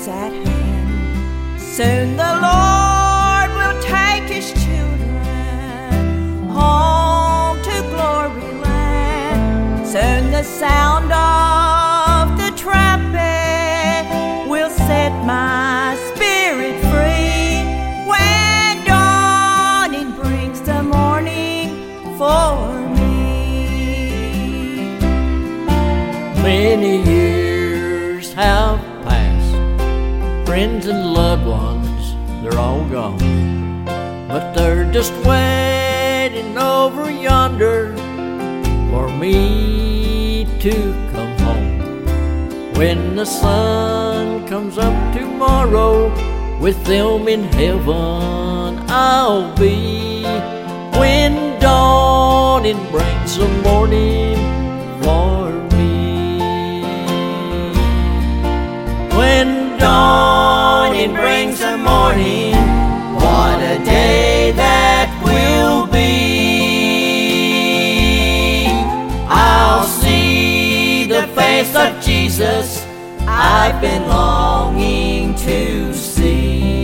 at hand. Soon the Lord will take His children home to glory land. Soon the sound of the trumpet will set my spirit free. When dawning brings the morning for me. Many years have passed, friends and loved ones, they're all gone, but they're just waiting over yonder for me to come home. When the sun comes up tomorrow, with them in heaven I'll be. When dawning brings the morning for me. When dawning brings the morning, what a day that will be. I'll see the face of Jesus I've been longing to see.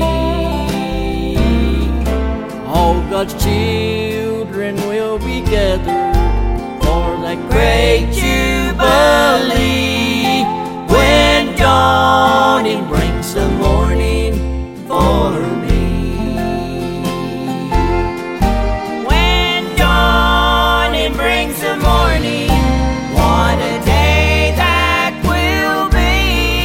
All God's children will be gathered for that great jubilee. When dawning brings the morning for me. When dawning brings the morning, what a day that will be.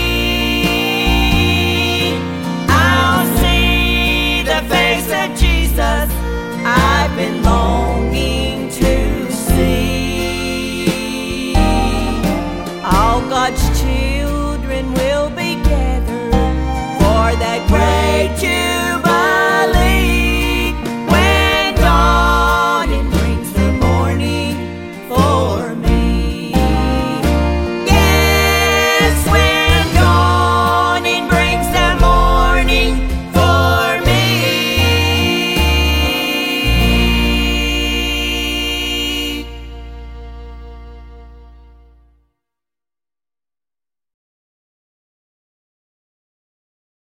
I'll see the face of Jesus I've been longing to see. All God's children will be gathered for that great jubilee.